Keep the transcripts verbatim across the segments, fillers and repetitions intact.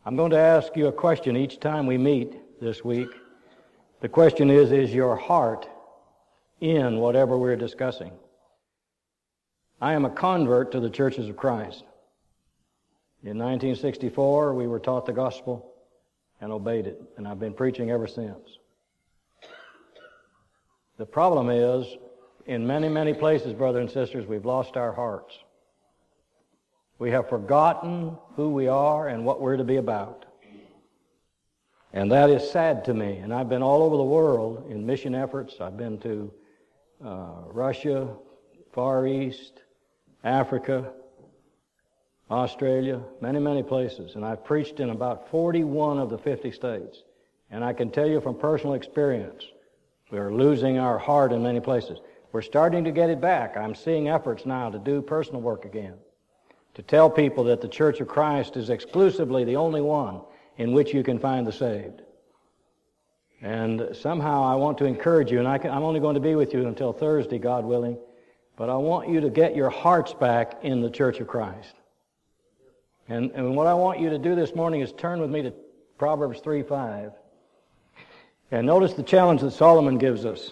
I'm going to ask you a question each time we meet this week. The question is, is your heart in whatever we're discussing? I am a convert to the Churches of Christ. In nineteen sixty-four, we were taught the gospel and obeyed it, and I've been preaching ever since. The problem is, in many, many places, brothers and sisters, we've lost our hearts. We have forgotten who we are and what we're to be about. And that is sad to me. And I've been all over the world in mission efforts. I've been to uh, Russia, Far East, Africa, Australia, many, many places. And I've preached in about forty-one of the fifty states. And I can tell you from personal experience, we are losing our heart in many places. We're starting to get it back. I'm seeing efforts now to do personal work again, to tell people that the Church of Christ is exclusively the only one in which you can find the saved. And somehow I want to encourage you, and I can, I'm only going to be with you until Thursday, God willing, but I want you to get your hearts back in the Church of Christ. And, and what I want you to do this morning is turn with me to Proverbs three five. And notice the challenge that Solomon gives us.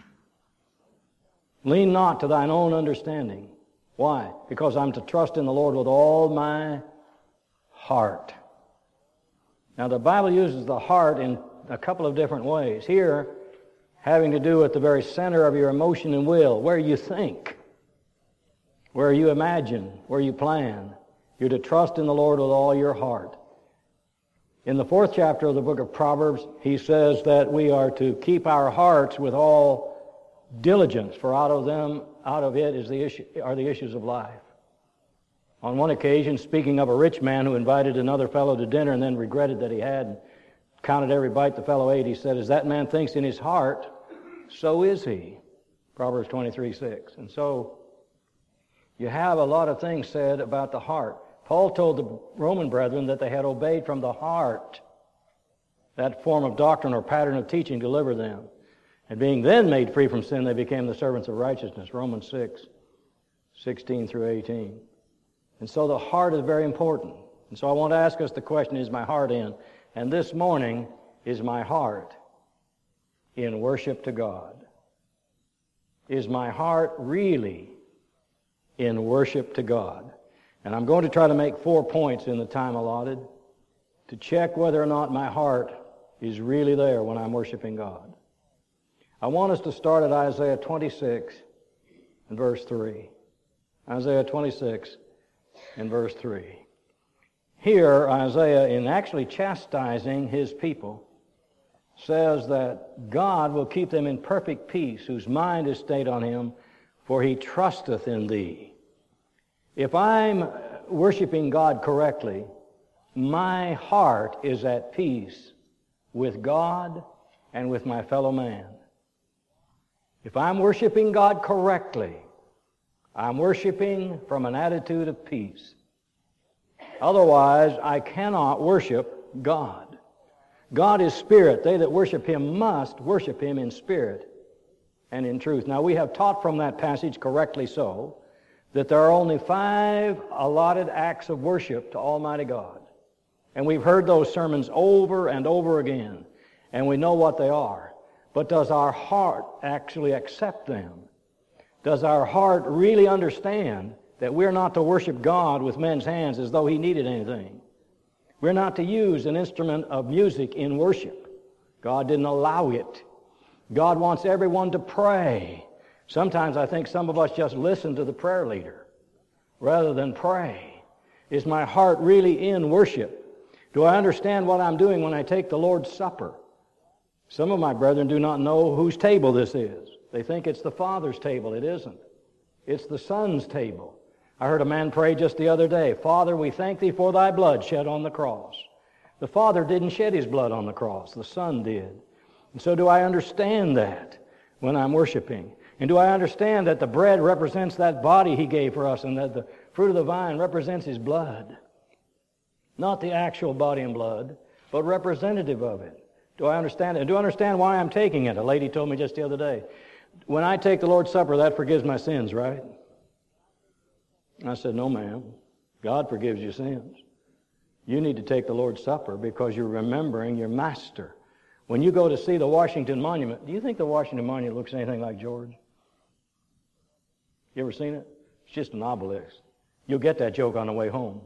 Lean not to thine own understanding. Why? Because I'm to trust in the Lord with all my heart. Now, the Bible uses the heart in a couple of different ways. Here, having to do with the very center of your emotion and will, where you think, where you imagine, where you plan. You're to trust in the Lord with all your heart. In the fourth chapter of the book of Proverbs, he says that we are to keep our hearts with all diligence, for out of them, out of it is the issue, are the issues of life. On one occasion, speaking of a rich man who invited another fellow to dinner and then regretted that he had counted every bite the fellow ate, he said, as that man thinks in his heart, so is he. Proverbs twenty-three six. And so you have a lot of things said about the heart. Paul told the Roman brethren that they had obeyed from the heart that form of doctrine or pattern of teaching delivered them. And being then made free from sin, they became the servants of righteousness. Romans six, sixteen through eighteen. And so the heart is very important. And so I want to ask us the question, is my heart in? And this morning, is my heart in worship to God? Is my heart really in worship to God? And I'm going to try to make four points in the time allotted to check whether or not my heart is really there when I'm worshiping God. I want us to start at Isaiah twenty-six and verse three. Isaiah twenty-six and verse three. Here, Isaiah, in actually chastising his people, says that God will keep them in perfect peace, whose mind is stayed on him, for he trusteth in thee. If I'm worshiping God correctly, my heart is at peace with God and with my fellow man. If I'm worshiping God correctly, I'm worshiping from an attitude of peace. Otherwise, I cannot worship God. God is spirit. They that worship him must worship him in spirit and in truth. Now, we have taught from that passage, correctly so, that there are only five allotted acts of worship to Almighty God. And we've heard those sermons over and over again, and we know what they are. But does our heart actually accept them? Does our heart really understand that we're not to worship God with men's hands as though he needed anything? We're not to use an instrument of music in worship. God didn't allow it. God wants everyone to pray. Sometimes I think some of us just listen to the prayer leader rather than pray. Is my heart really in worship? Do I understand what I'm doing when I take the Lord's Supper? Some of my brethren do not know whose table this is. They think it's the Father's table. It isn't. It's the Son's table. I heard a man pray just the other day, Father, we thank thee for thy blood shed on the cross. The Father didn't shed his blood on the cross. The Son did. And so do I understand that when I'm worshiping? And do I understand that the bread represents that body he gave for us and that the fruit of the vine represents his blood? Not the actual body and blood, but representative of it. Do I understand it? Do I understand why I'm taking it? A lady told me just the other day, when I take the Lord's Supper, that forgives my sins, right? I said, no, ma'am. God forgives your sins. You need to take the Lord's Supper because you're remembering your master. When you go to see the Washington Monument, do you think the Washington Monument looks anything like George? You ever seen it? It's just an obelisk. You'll get that joke on the way home.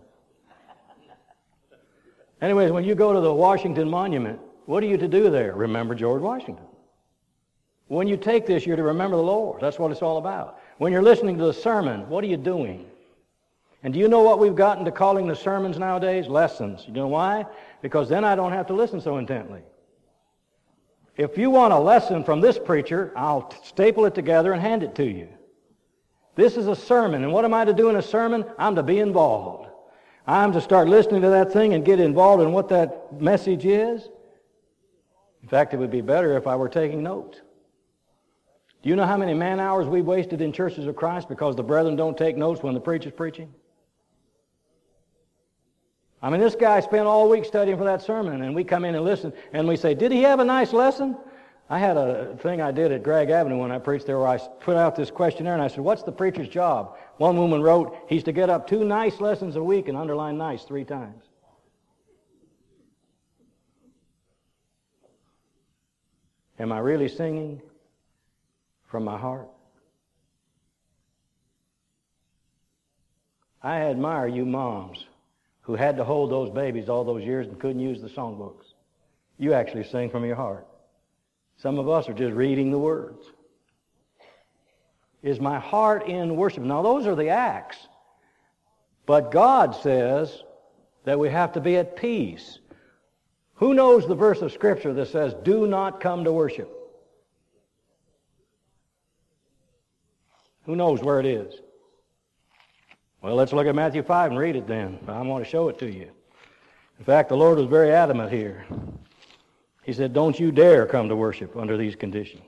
Anyways, when you go to the Washington Monument, what are you to do there? Remember George Washington. When you take this, you're to remember the Lord. That's what it's all about. When you're listening to the sermon, what are you doing? And do you know what we've gotten to calling the sermons nowadays? Lessons. You know why? Because then I don't have to listen so intently. If you want a lesson from this preacher, I'll staple it together and hand it to you. This is a sermon, and what am I to do in a sermon? I'm to be involved. I'm to start listening to that thing and get involved in what that message is. In fact, it would be better if I were taking notes. Do you know how many man hours we've wasted in churches of Christ because the brethren don't take notes when the preacher's preaching? I mean, this guy spent all week studying for that sermon, and we come in and listen, and we say, did he have a nice lesson? I had a thing I did at Greg Avenue when I preached there where I put out this questionnaire, and I said, what's the preacher's job? One woman wrote, he's to get up two nice lessons a week and underline nice three times. Am I really singing from my heart? I admire you moms who had to hold those babies all those years and couldn't use the songbooks. You actually sing from your heart. Some of us are just reading the words. Is my heart in worship? Now, those are the acts. But God says that we have to be at peace. Who knows the verse of Scripture that says, do not come to worship? Who knows where it is? Well, let's look at Matthew five and read it then. I want to show it to you. In fact, the Lord was very adamant here. He said, don't you dare come to worship under these conditions.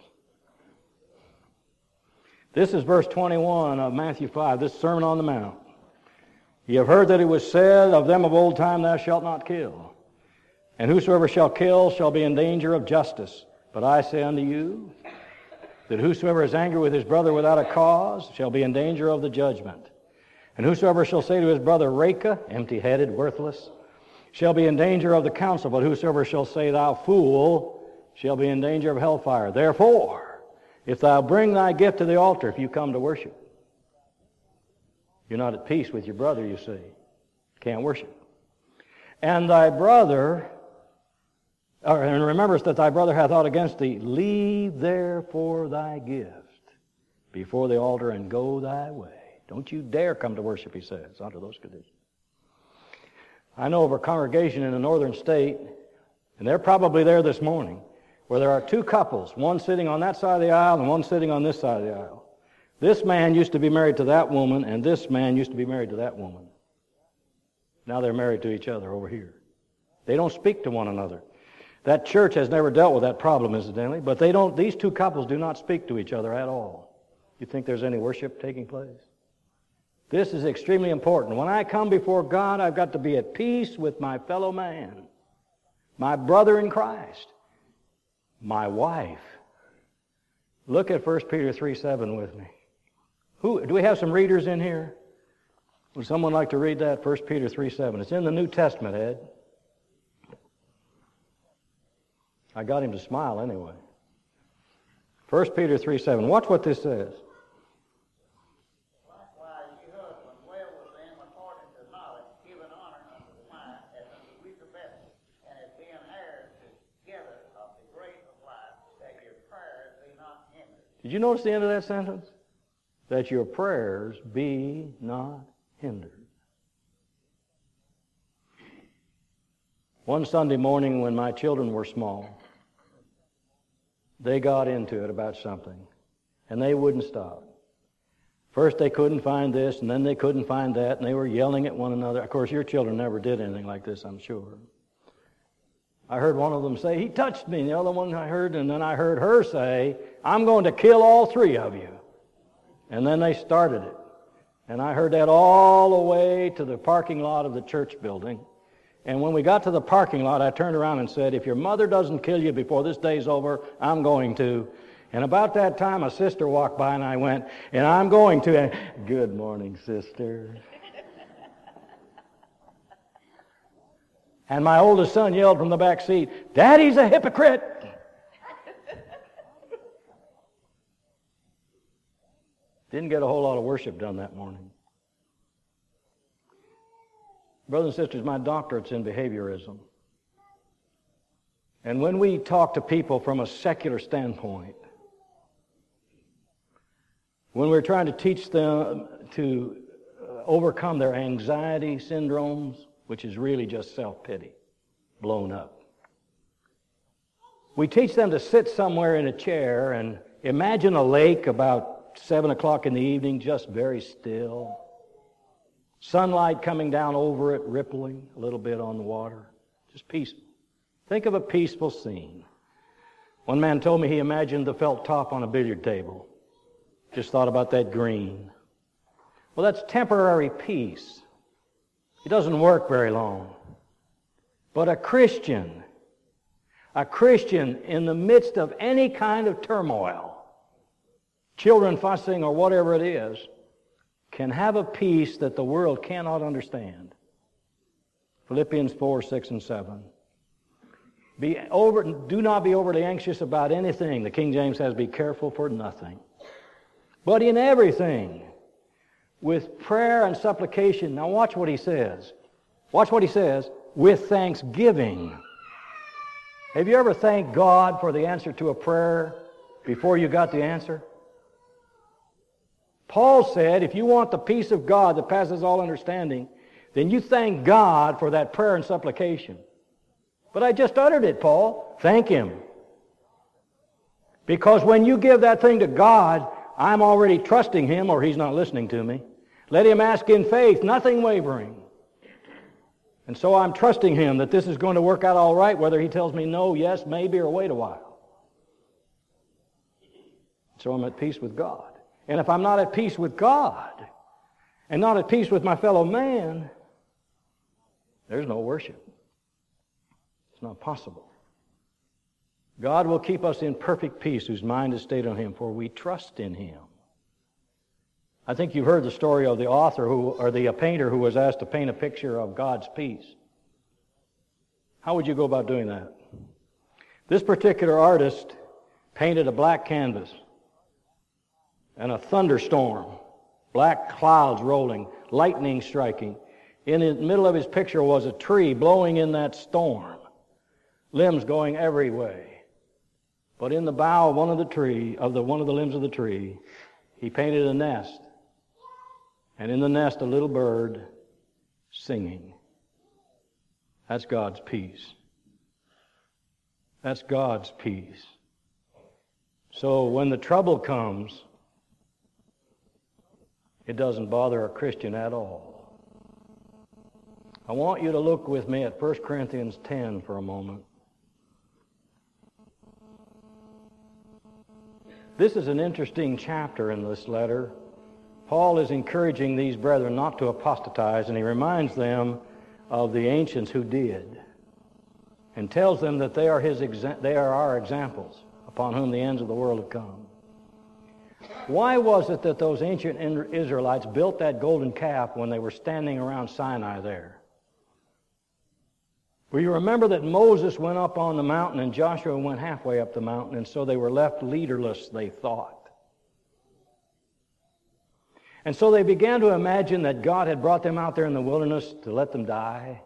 This is verse twenty-one of Matthew five, this Sermon on the Mount. You have heard that it was said of them of old time, thou shalt not kill. And whosoever shall kill shall be in danger of justice. But I say unto you, that whosoever is angry with his brother without a cause shall be in danger of the judgment. And whosoever shall say to his brother, Raka, empty-headed, worthless, shall be in danger of the council. But whosoever shall say, thou fool, shall be in danger of hellfire. Therefore, if thou bring thy gift to the altar, if you come to worship, you're not at peace with your brother, you see. Can't worship. And thy brother, or, and rememberest that thy brother hath aught against thee, leave therefore thy gift before the altar and go thy way. Don't you dare come to worship, he says, under those conditions. I know of a congregation in a northern state, and they're probably there this morning, where there are two couples, one sitting on that side of the aisle and one sitting on this side of the aisle. This man used to be married to that woman, and this man used to be married to that woman. Now they're married to each other over here. They don't speak to one another. That church has never dealt with that problem, incidentally, but they don't. These two couples do not speak to each other at all. You think there's any worship taking place? This is extremely important. When I come before God, I've got to be at peace with my fellow man, my brother in Christ, my wife. Look at First Peter three seven with me. Who, do we have some readers in here? Would someone like to read that? First Peter three seven. It's in the New Testament, Ed. I got him to smile anyway. First Peter three seven. Watch what this says. Did you notice the end of that sentence? That your prayers be not hindered. One Sunday morning when my children were small, they got into it about something, and they wouldn't stop. First they couldn't find this, and then they couldn't find that, and they were yelling at one another. Of course, your children never did anything like this, I'm sure. I heard one of them say, he touched me. And the other one I heard, and then I heard her say, I'm going to kill all three of you. And then they started it. And I heard that all the way to the parking lot of the church building. And when we got to the parking lot, I turned around and said, if your mother doesn't kill you before this day's over, I'm going to. And about that time, a sister walked by, and I went, and I'm going to. And, good morning, sister. And my oldest son yelled from the back seat, "Daddy's a hypocrite!" Didn't get a whole lot of worship done that morning. Brothers and sisters, my doctorate's in behaviorism. And when we talk to people from a secular standpoint, when we're trying to teach them to overcome their anxiety syndromes, which is really just self-pity, blown up. We teach them to sit somewhere in a chair and imagine a lake about seven o'clock in the evening, just very still. Sunlight coming down over it, rippling a little bit on the water. Just peaceful. Think of a peaceful scene. One man told me he imagined the felt top on a billiard table. Just thought about that green. Well, that's temporary peace. It doesn't work very long. But a Christian, a Christian in the midst of any kind of turmoil, children fussing or whatever it is, can have a peace that the world cannot understand. Philippians four, six, and seven. Be over, do not be overly anxious about anything. The King James says, be careful for nothing. But in everything, with prayer and supplication. Now watch what he says. Watch what he says. With thanksgiving. Have you ever thanked God for the answer to a prayer before you got the answer? Paul said, if you want the peace of God that passes all understanding, then you thank God for that prayer and supplication. But I just uttered it, Paul. Thank Him. Because when you give that thing to God, I'm already trusting Him or He's not listening to me. Let Him ask in faith, nothing wavering. And so I'm trusting Him that this is going to work out all right, whether He tells me no, yes, maybe, or wait a while. So I'm at peace with God. And if I'm not at peace with God and not at peace with my fellow man, there's no worship. It's not possible. God will keep us in perfect peace whose mind is stayed on Him, for we trust in Him. I think you've heard the story of the author who, or the painter who was asked to paint a picture of God's peace. How would you go about doing that? This particular artist painted a black canvas and a thunderstorm, black clouds rolling, lightning striking. In the middle of his picture was a tree blowing in that storm, limbs going every way. But in the bough of one of the tree, of the one of the limbs of the tree, he painted a nest. And in the nest, a little bird singing. That's God's peace. That's God's peace. So when the trouble comes, it doesn't bother a Christian at all. I want you to look with me at First Corinthians ten for a moment. This is an interesting chapter in this letter. Paul is encouraging these brethren not to apostatize, and he reminds them of the ancients who did, and tells them that they are his exa- they are our examples upon whom the ends of the world have come. Why was it that those ancient Israelites built that golden calf when they were standing around Sinai there? Well, you remember that Moses went up on the mountain and Joshua went halfway up the mountain, and so they were left leaderless, they thought. And so they began to imagine that God had brought them out there in the wilderness to let them die.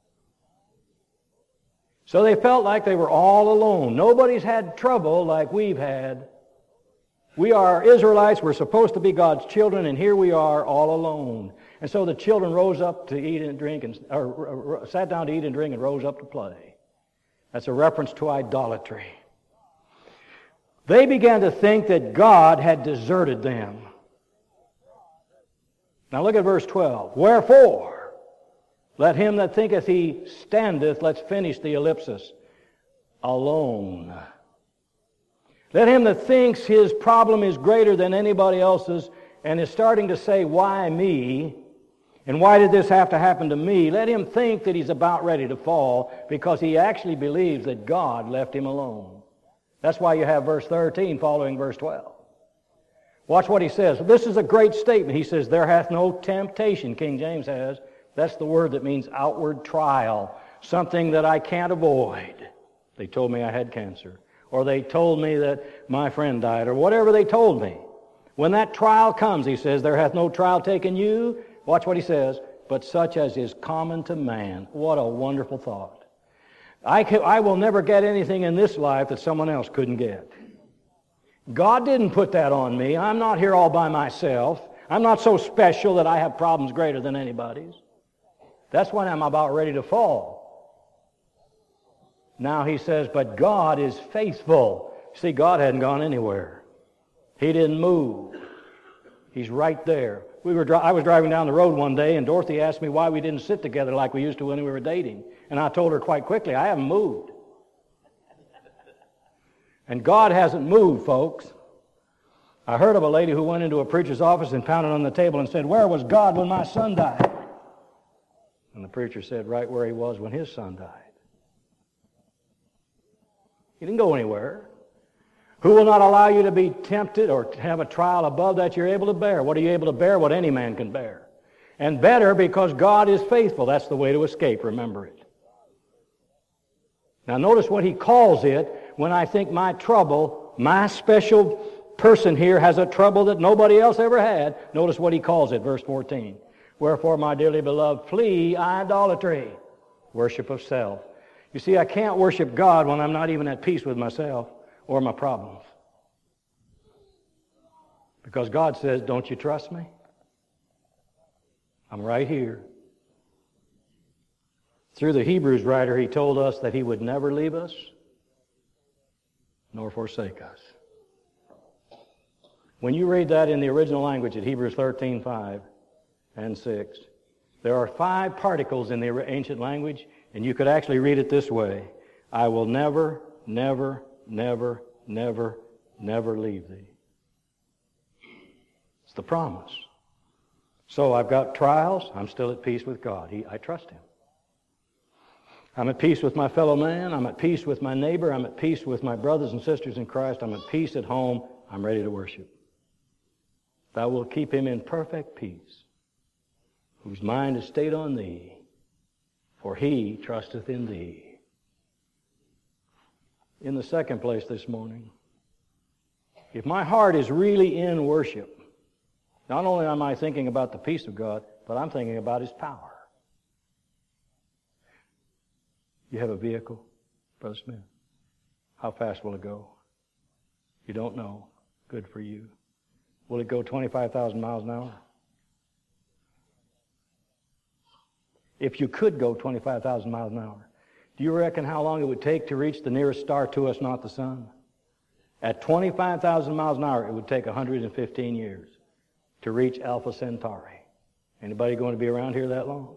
So they felt like they were all alone. Nobody's had trouble like we've had. We are Israelites, we're supposed to be God's children, and here we are all alone. And so the children rose up to eat and drink, and, or, or sat down to eat and drink and rose up to play. That's a reference to idolatry. They began to think that God had deserted them. Now look at verse twelve. Wherefore, let him that thinketh he standeth, let's finish the ellipsis, alone. Let him that thinks his problem is greater than anybody else's and is starting to say, why me? And why did this have to happen to me? Let him think that he's about ready to fall because he actually believes that God left him alone. That's why you have verse thirteen following verse twelve. Watch what he says. This is a great statement. He says, there hath no temptation, King James has. That's the word that means outward trial. something that I can't avoid. They told me I had cancer, or they told me that my friend died, or whatever they told me. When that trial comes, he says, there hath no trial taken you, watch what he says, but such as is common to man. What a wonderful thought. I, can, I will never get anything in this life that someone else couldn't get. God didn't put that on me. I'm not here all by myself. I'm not so special that I have problems greater than anybody's. That's when I'm about ready to fall. Now he says, but God is faithful. See, God hadn't gone anywhere. He didn't move. He's right there. We were. Dri- I was driving down the road one day, and Dorothy asked me why we didn't sit together like we used to when we were dating. And I told her quite quickly, I haven't moved. And God hasn't moved, folks. I heard of a lady who went into a preacher's office and pounded on the table and said, where was God when my son died? And the preacher said, right where he was when his son died. He didn't go anywhere. Who will not allow you to be tempted or to have a trial above that you're able to bear? What are you able to bear? What any man can bear. And better because God is faithful. That's the way to escape. Remember it. Now notice what he calls it when I think my trouble, my special person here has a trouble that nobody else ever had. Notice what he calls it, verse fourteen. Wherefore, my dearly beloved, flee idolatry, worship of self. You see, I can't worship God when I'm not even at peace with myself or my problems. Because God says, don't you trust me? I'm right here. Through the Hebrews writer, he told us that he would never leave us nor forsake us. When you read that in the original language at Hebrews thirteen, five and six, there are five particles in the ancient language, and you could actually read it this way. I will never, never, never, never, never leave thee. It's the promise. So I've got trials. I'm still at peace with God. He, I trust him. I'm at peace with my fellow man. I'm at peace with my neighbor. I'm at peace with my brothers and sisters in Christ. I'm at peace at home. I'm ready to worship. Thou wilt keep him in perfect peace, whose mind is stayed on thee, for he trusteth in thee. In the second place this morning, if my heart is really in worship, not only am I thinking about the peace of God, but I'm thinking about his power. You have a vehicle, Brother Smith. How fast will it go? You don't know. Good for you. Will it go twenty-five thousand miles an hour? If you could go twenty-five thousand miles an hour, do you reckon how long it would take to reach the nearest star to us, not the sun? At twenty-five thousand miles an hour, it would take one hundred fifteen years to reach Alpha Centauri. Anybody going to be around here that long?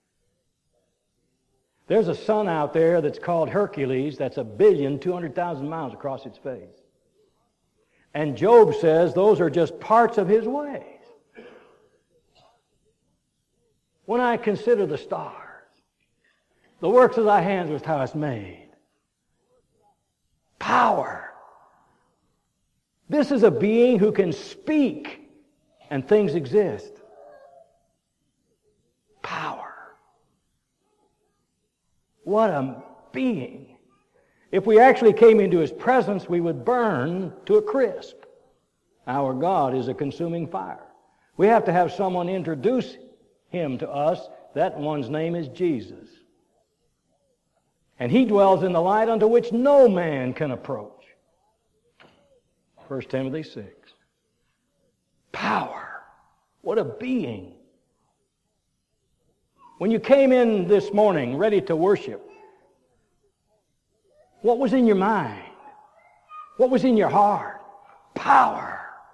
There's a sun out there that's called Hercules that's a billion, two hundred thousand miles across its face. And Job says those are just parts of his ways. When I consider the stars, the works of thy hands which thou hast made, power. This is a being who can speak and things exist. Power. What a being. If we actually came into his presence, we would burn to a crisp. Our God is a consuming fire. We have to have someone introduce him to us. That one's name is Jesus. And he dwells in the light unto which no man can approach. First Timothy six. Power. What a being. When you came in this morning ready to worship, what was in your mind? What was in your heart? Power.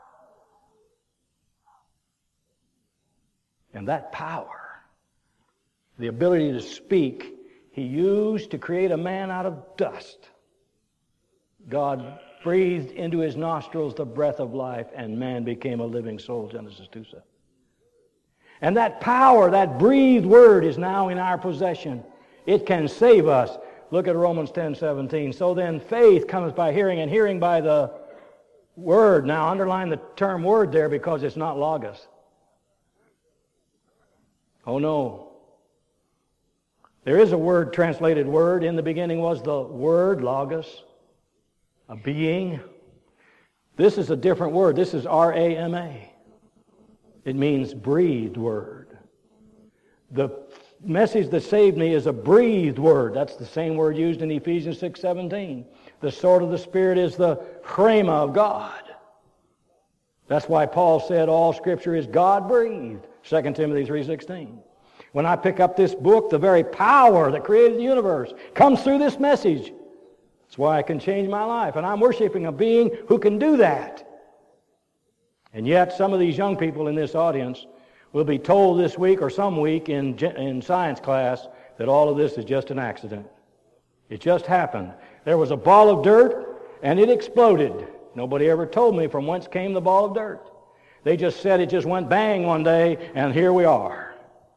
And that power, the ability to speak, he used to create a man out of dust. God breathed into his nostrils the breath of life, and man became a living soul, Genesis two seven. And that power, that breathed word, is now in our possession. It can save us. Look at Romans ten seventeen. So then faith comes by hearing, and hearing by the word. Now underline the term word there because it's not logos. Oh no. There is a word, translated word. In the beginning was the Word, Logos, a being. This is a different word. This is R A M A. It means breathed word. The message that saved me is a breathed word. That's the same word used in Ephesians six seventeen. The sword of the Spirit is the rhema of God. That's why Paul said all Scripture is God-breathed, Second Timothy three sixteen. When I pick up this book, the very power that created the universe comes through this message. That's why I can change my life. And I'm worshiping a being who can do that. And yet some of these young people in this audience will be told this week or some week in, in science class that all of this is just an accident. It just happened. There was a ball of dirt and it exploded. Nobody ever told me from whence came the ball of dirt. They just said it just went bang one day and here we are.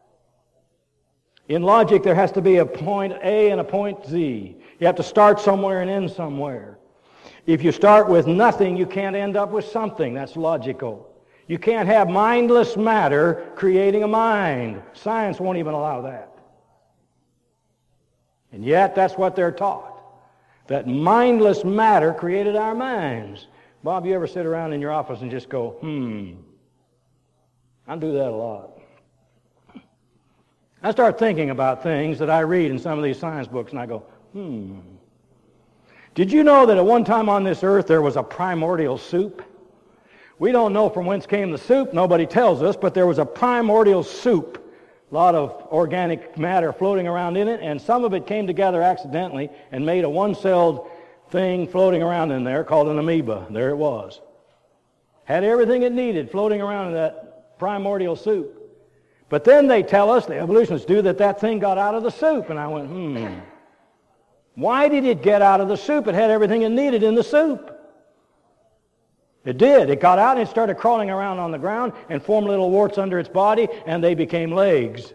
In logic, there has to be a point A and a point Z. You have to start somewhere and end somewhere. If you start with nothing, you can't end up with something. That's logical. You can't have mindless matter creating a mind. Science won't even allow that. And yet, that's what they're taught. That mindless matter created our minds. Bob, you ever sit around in your office and just go, hmm. I do that a lot. I start thinking about things that I read in some of these science books, and I go, hmm. Did you know that at one time on this earth there was a primordial soup? We don't know from whence came the soup. Nobody tells us, but there was a primordial soup. A lot of organic matter floating around in it, and some of it came together accidentally and made a one-celled thing floating around in there called an amoeba. There it was. Had everything it needed floating around in that primordial soup. But then they tell us, the evolutionists do, that that thing got out of the soup. And I went, hmm. Why did it get out of the soup? It had everything it needed in the soup. It did. It got out and it started crawling around on the ground and formed little warts under its body, and they became legs.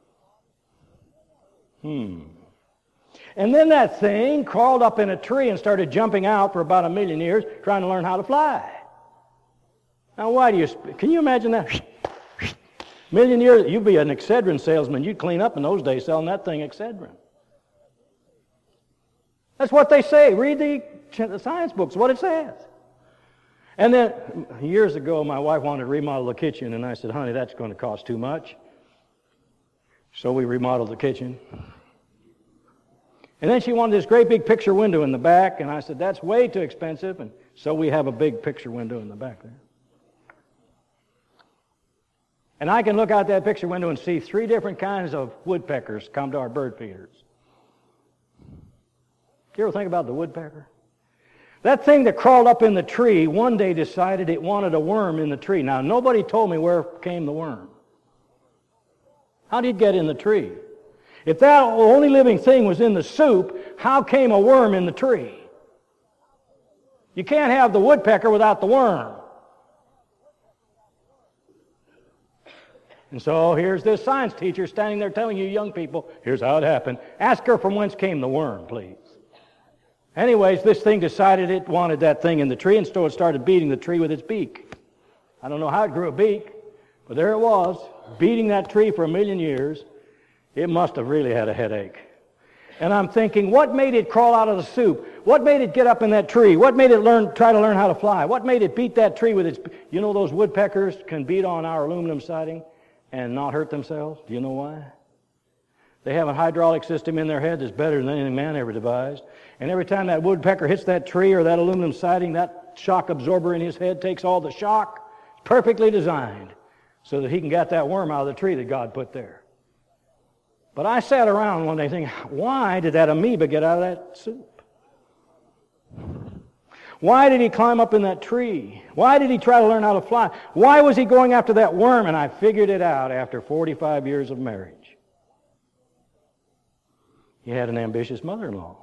Hmm. And then that thing crawled up in a tree and started jumping out for about a million years, trying to learn how to fly. Now, why do you... Can you imagine that? Million years, you'd be an Excedrin salesman. You'd clean up in those days selling that thing Excedrin. That's what they say. Read the, the science books, what it says. And then, years ago, my wife wanted to remodel the kitchen, and I said, honey, that's going to cost too much. So we remodeled the kitchen. And then she wanted this great big picture window in the back, and I said, that's way too expensive. And so we have a big picture window in the back there. And I can look out that picture window and see three different kinds of woodpeckers come to our bird feeders. Do you ever think about the woodpecker? That thing that crawled up in the tree one day decided it wanted a worm in the tree. Now, nobody told me where came the worm. How did it get in the tree? If that only living thing was in the soup, how came a worm in the tree? You can't have the woodpecker without the worm. And so here's this science teacher standing there telling you young people, here's how it happened. Ask her from whence came the worm, please. Anyways, this thing decided it wanted that thing in the tree, and so it started beating the tree with its beak. I don't know how it grew a beak, but there it was, beating that tree for a million years. It must have really had a headache. And I'm thinking, what made it crawl out of the soup? What made it get up in that tree? What made it learn, try to learn how to fly? What made it beat that tree with its... You know those woodpeckers can beat on our aluminum siding and not hurt themselves? Do you know why? They have a hydraulic system in their head that's better than anything man ever devised. And every time that woodpecker hits that tree or that aluminum siding, that shock absorber in his head takes all the shock. It's perfectly designed so that he can get that worm out of the tree that God put there. But I sat around one day thinking, why did that amoeba get out of that soup? Why did he climb up in that tree? Why did he try to learn how to fly? Why was he going after that worm? And I figured it out after forty-five years of marriage. He had an ambitious mother-in-law.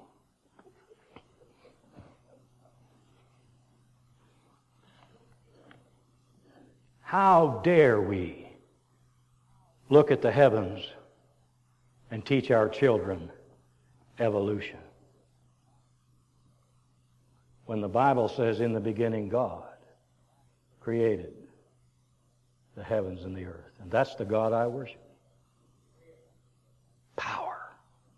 How dare we look at the heavens and teach our children evolution? When the Bible says, in the beginning God created the heavens and the earth. And that's the God I worship. Power.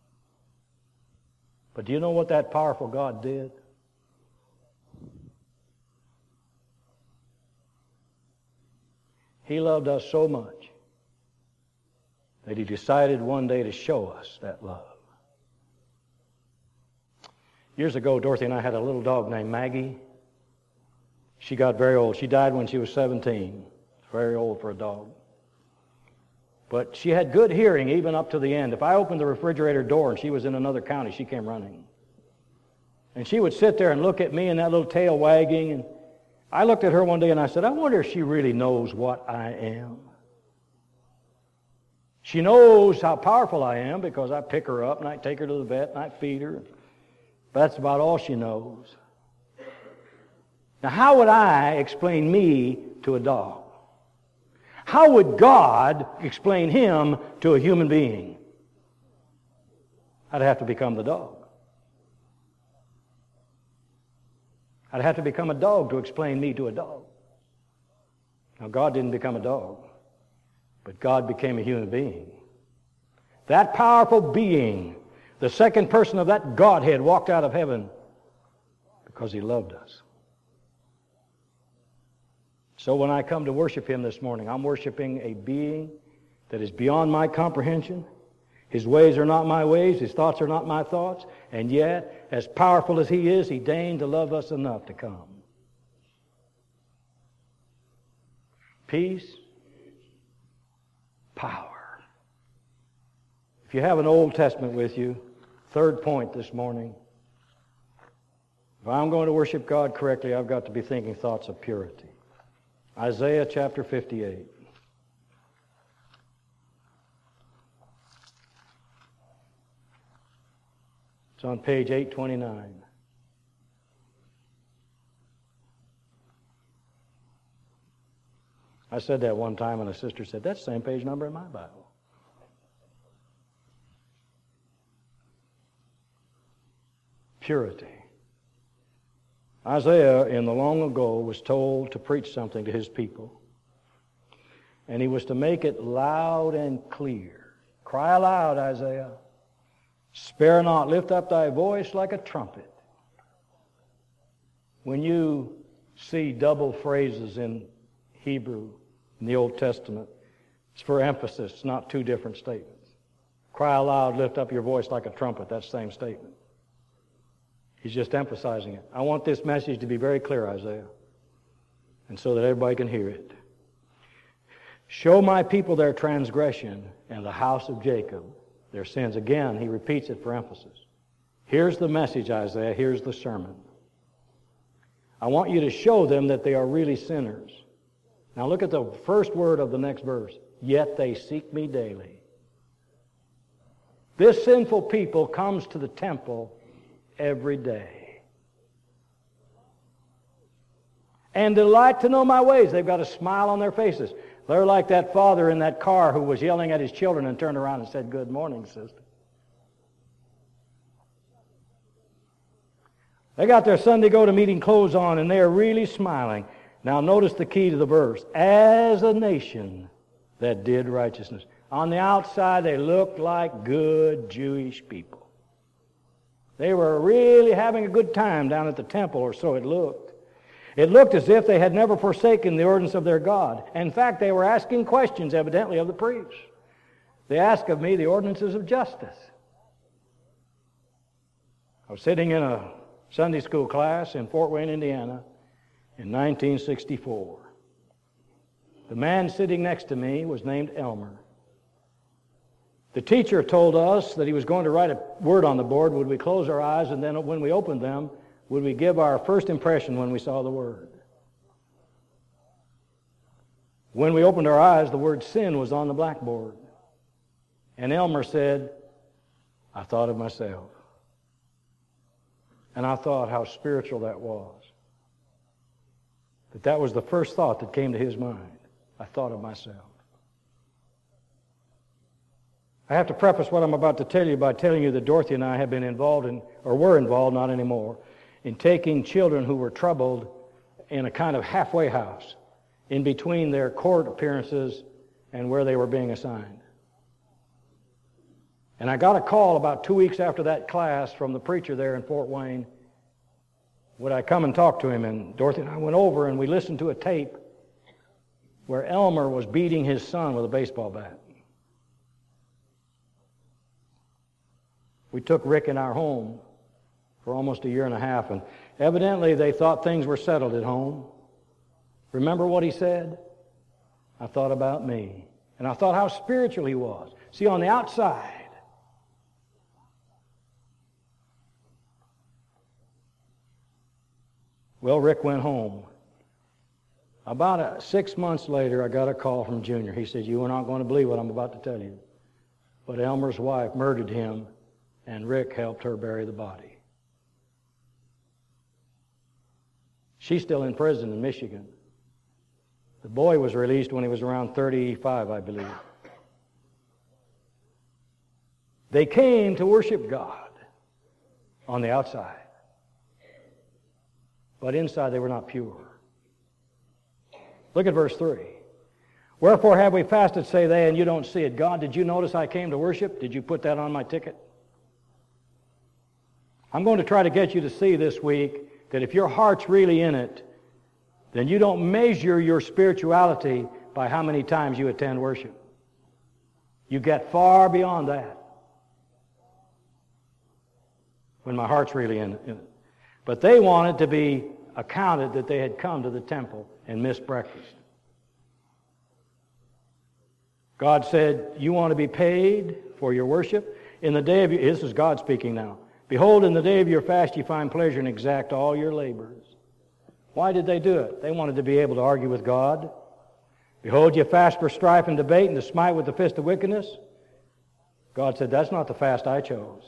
But do you know what that powerful God did? He loved us so much that He decided one day to show us that love. Years ago, Dorothy and I had a little dog named Maggie. She got very old. She died when she was seventeen. Very old for a dog. But she had good hearing even up to the end. If I opened the refrigerator door and she was in another county, she came running. And she would sit there and look at me and that little tail wagging. And I looked at her one day and I said, I wonder if she really knows what I am. She knows how powerful I am because I pick her up and I take her to the vet and I feed her. But that's about all she knows. Now, how would I explain me to a dog? How would God explain Him to a human being? I'd have to become the dog. I'd have to become a dog to explain me to a dog. Now, God didn't become a dog, but God became a human being. That powerful being, the second person of that Godhead, walked out of heaven because He loved us. So when I come to worship Him this morning, I'm worshiping a being that is beyond my comprehension. His ways are not my ways. His thoughts are not my thoughts. And yet, as powerful as He is, He deigned to love us enough to come. Peace, power. If you have an Old Testament with you, third point this morning, if I'm going to worship God correctly, I've got to be thinking thoughts of purity. Isaiah chapter fifty-eight. It's on page eight twenty-nine. I said that one time and a sister said, that's the same page number in my Bible. Purity. Isaiah, in the long ago, was told to preach something to his people. And he was to make it loud and clear. Cry aloud, Isaiah. Spare not, lift up thy voice like a trumpet. When you see double phrases in Hebrew in the Old Testament, it's for emphasis, not two different statements. Cry aloud, lift up your voice like a trumpet, that's the same statement. He's just emphasizing it. I want this message to be very clear, Isaiah, and so that everybody can hear it. Show my people their transgression and the house of Jacob their sins. Again, he repeats it for emphasis. Here's the message, Isaiah. Here's the sermon. I want you to show them that they are really sinners. Now look at the first word of the next verse. Yet they seek me daily. This sinful people comes to the temple every day and delight to know my ways. They've got a smile on their faces. They're like that father in that car who was yelling at his children and turned around and said, good morning, sister. They got their Sunday go-to-meeting clothes on and they are really smiling. Now notice the key to the verse. As a nation that did righteousness. On the outside they looked like good Jewish people. They were really having a good time down at the temple, or so it looked. It looked as if they had never forsaken the ordinance of their God. In fact, they were asking questions, evidently, of the priests. They asked of me the ordinances of justice. I was sitting in a Sunday school class in Fort Wayne, Indiana, in nineteen sixty-four. The man sitting next to me was named Elmer. The teacher told us that he was going to write a word on the board. Would we close our eyes, and then when we opened them, would we give our first impression when we saw the word? When we opened our eyes, the word sin was on the blackboard. And Elmer said, I thought of myself. And I thought how spiritual that was. That that was the first thought that came to his mind. I thought of myself. I have to preface what I'm about to tell you by telling you that Dorothy and I have been involved in, or were involved, not anymore, in taking children who were troubled in a kind of halfway house in between their court appearances and where they were being assigned. And I got a call about two weeks after that class from the preacher there in Fort Wayne. Would I come and talk to him? And Dorothy and I went over and we listened to a tape where Elmer was beating his son with a baseball bat. We took Rick in our home for almost a year and a half, and evidently they thought things were settled at home. Remember what he said? I thought about me. And I thought how spiritual he was. See, on the outside, well, Rick went home. About a, six months later, I got a call from Junior. He said, you are not going to believe what I'm about to tell you. But Elmer's wife murdered him, and Rick helped her bury the body. She's still in prison in Michigan. The boy was released when he was around thirty-five, I believe. They came to worship God on the outside. But inside they were not pure. Look at verse three. Wherefore have we fasted, say they, and you don't see it. God, did you notice I came to worship? Did you put that on my ticket? I'm going to try to get you to see this week that if your heart's really in it, then you don't measure your spirituality by how many times you attend worship. You get far beyond that when my heart's really in it. But they wanted to be accounted that they had come to the temple and missed breakfast. God said, you want to be paid for your worship? In the day of your, this is God speaking now. Behold, in the day of your fast you find pleasure and exact all your labors. Why did they do it? They wanted to be able to argue with God. Behold, you fast for strife and debate and to smite with the fist of wickedness. God said, that's not the fast I chose.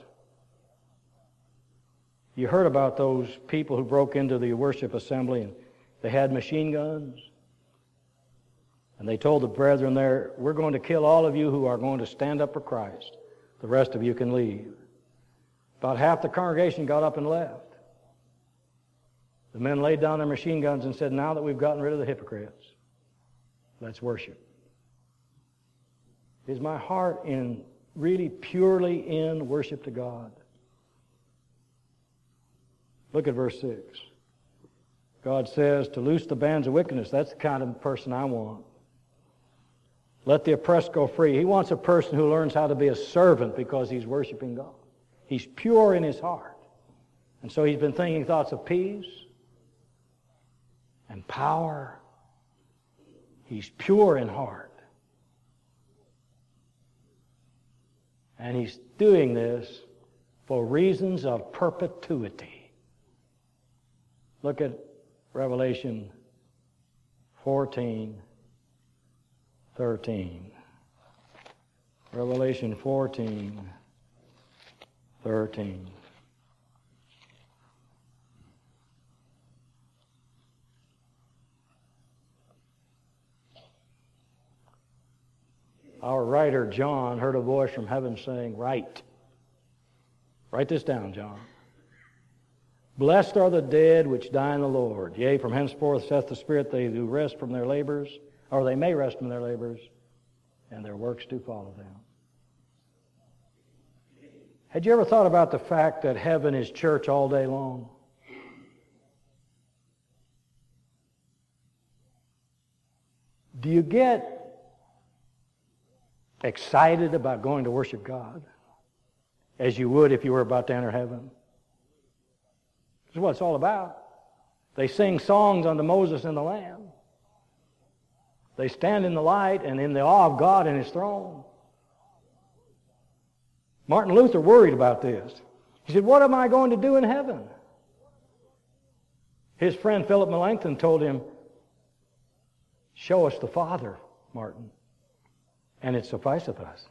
You heard about those people who broke into the worship assembly and they had machine guns. And they told the brethren there, we're going to kill all of you who are going to stand up for Christ. The rest of you can leave. About half the congregation got up and left. The men laid down their machine guns and said, now that we've gotten rid of the hypocrites, let's worship. Is my heart in really purely in worship to God? Look at verse six. God says to loose the bands of wickedness. That's the kind of person I want. Let the oppressed go free. He wants a person who learns how to be a servant because he's worshiping God. He's pure in his heart. And so he's been thinking thoughts of peace and power. He's pure in heart. And he's doing this for reasons of perpetuity. Look at Revelation fourteen, thirteen. Revelation fourteen, thirteen. Our writer, John, heard a voice from heaven saying, write. Write this down, John. Blessed are the dead which die in the Lord. Yea, from henceforth saith the Spirit, they do rest from their labors, or they may rest from their labors, and their works do follow them. Had you ever thought about the fact that heaven is church all day long? Do you get excited about going to worship God as you would if you were about to enter heaven? This is what it's all about. They sing songs unto Moses and the Lamb. They stand in the light and in the awe of God and His throne. Martin Luther worried about this. He said, what am I going to do in heaven? His friend Philip Melanchthon told him, show us the Father, Martin, and it sufficeth us.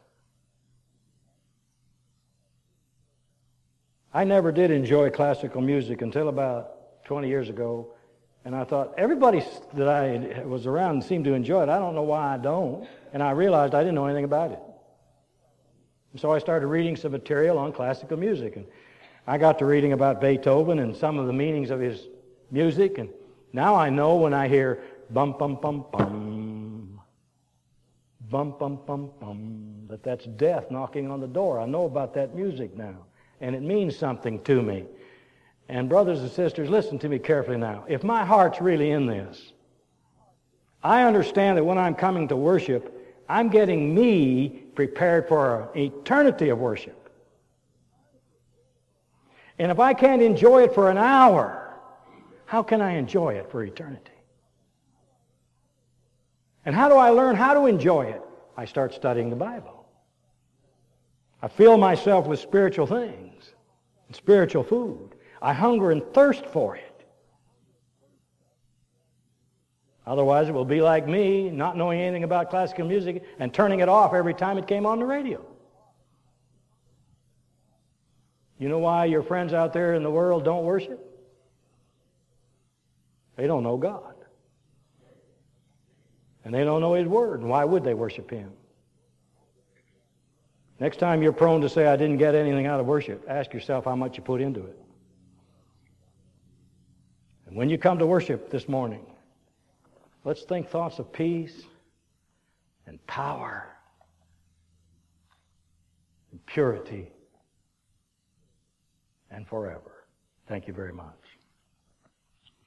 I never did enjoy classical music until about twenty years ago, and I thought, everybody that I was around seemed to enjoy it. I don't know why I don't, and I realized I didn't know anything about it. And so I started reading some material on classical music, and I got to reading about Beethoven and some of the meanings of his music, and now I know when I hear bum, bum, bum, bum, bum, bum, bum, bum, that that's death knocking on the door. I know about that music now, and it means something to me. And brothers and sisters, listen to me carefully now. If my heart's really in this, I understand that when I'm coming to worship, I'm getting me prepared for an eternity of worship. And if I can't enjoy it for an hour, how can I enjoy it for eternity? And how do I learn how to enjoy it? I start studying the Bible. I fill myself with spiritual things, and spiritual food. I hunger and thirst for it. Otherwise, it will be like me, not knowing anything about classical music and turning it off every time it came on the radio. You know why your friends out there in the world don't worship? They don't know God. And they don't know His Word. And why would they worship Him? Next time you're prone to say, I didn't get anything out of worship, ask yourself how much you put into it. And when you come to worship this morning, let's think thoughts of peace and power and purity and forever. Thank you very much.